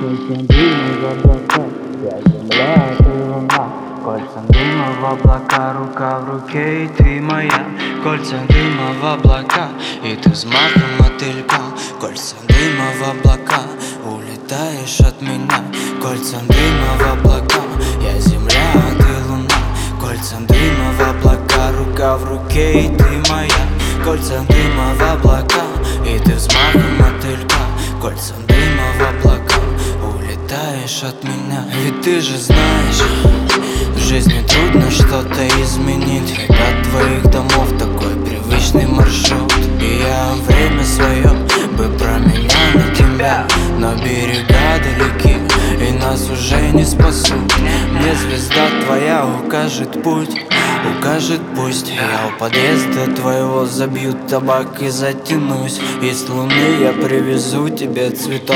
Кольцом дыма в облака, я земля, а ты луна. Кольцом дыма в облака, рука в руке, и ты моя. Кольцом дыма в облака, и ты взмахом мотылька. Кольцом дыма в облака, улетаешь от меня. Кольцом дыма в облака, я земля, а ты луна. Кольцом дыма в облака, рука в руке, и ты моя. Кольцом дыма в облака, и ты взмахом мотылька. Кольцом дыма в облака, улетаешь от меня. Ведь ты же знаешь, в жизни трудно что-то изменить. Ведь от твоих домов такой привычный маршрут. И я время свое бы променял на тебя, но берега далеки, и нас уже не спасут. Мне звезда твоя укажет путь, укажет пусть. Я у подъезда твоего забью табак и затянусь. И с луны я привезу тебе цветов.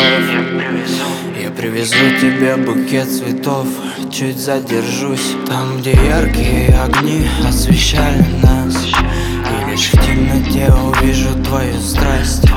Я привезу тебе букет цветов. Чуть задержусь там, где яркие огни освещали нас. И лишь в темноте увижу твою страсть.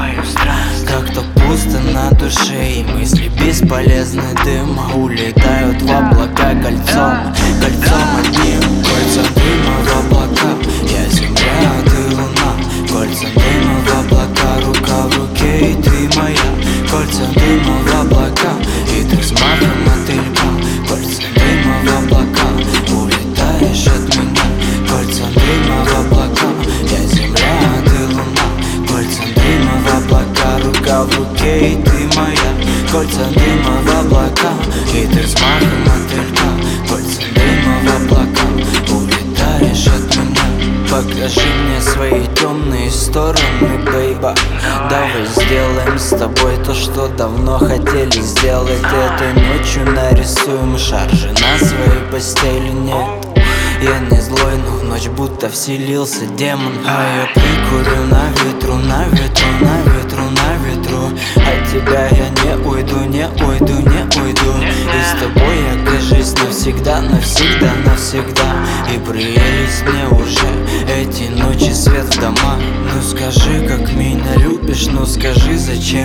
Как-то пусто на душе, и мысли бесполезный дым улетают в облака кольцом, кольцом одним. Кольцом дыма в облака, я земля, а ты луна. Кольцом дыма в облака, рука в руке, и ты моя. Кольцом дыма в облака, и ты взмахом мотылька. Кольцом дыма в облака, улетаешь от меня. Кольцом дыма в облака, я земля, а ты луна. Кольцом дыма в облака, рука в руке, и ты моя. Кольцом дыма в облака, и ты взмахом мотылька. Кольцом дыма в облака, улетаешь от меня. Покажи мне свои темные стороны, бейба. Давай сделаем с тобой то, что давно хотели сделать. Этой ночью нарисуем шаржи на своей постели. Нет, я не злой, но в ночь будто вселился демон. А я прикурю на ветру, на ветру, на ветру, на ветру. От тебя я не уйду, не уйду, не уйду. И с тобой я, кажись, навсегда, навсегда, навсегда. И приелись мне уже эти ночи, свет в дома. Ну скажи, как меня любишь, ну скажи, зачем.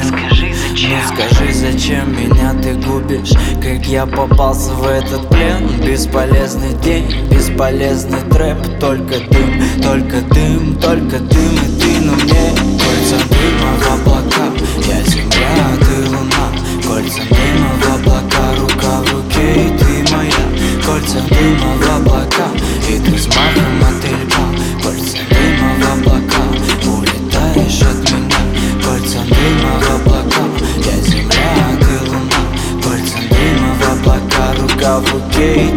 Ну скажи, зачем меня ты губишь. Как я попался в этот плен. Бесполезный день, бесполезный трэп. Только дым, только дым, только дым. И ты на мне. Кольцом дыма в облака, я земля, а ты луна. Кольцом дыма в облака, рука в руке, и ты моя. Кольцом дыма в облака, и ты взмахом мотылька. Кольцом дыма в облака, улетаешь от меня. Кольцом дыма в облака, я земля, а ты луна. Кольцом дыма в облака, рука в руке, и